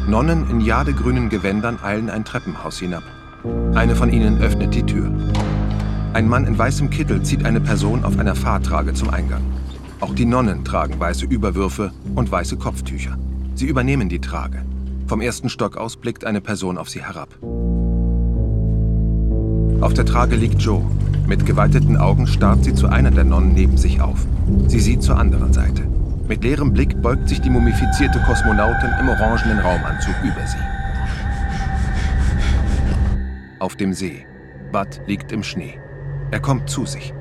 Nonnen in jadegrünen Gewändern eilen ein Treppenhaus hinab. Eine von ihnen öffnet die Tür. Ein Mann in weißem Kittel zieht eine Person auf einer Fahrtrage zum Eingang. Auch die Nonnen tragen weiße Überwürfe und weiße Kopftücher. Sie übernehmen die Trage. Vom ersten Stock aus blickt eine Person auf sie herab. Auf der Trage liegt Joe. Mit geweiteten Augen starrt sie zu einer der Nonnen neben sich auf. Sie sieht zur anderen Seite. Mit leerem Blick beugt sich die mumifizierte Kosmonautin im orangenen Raumanzug über sie. Auf dem See. Bud liegt im Schnee. Er kommt zu sich.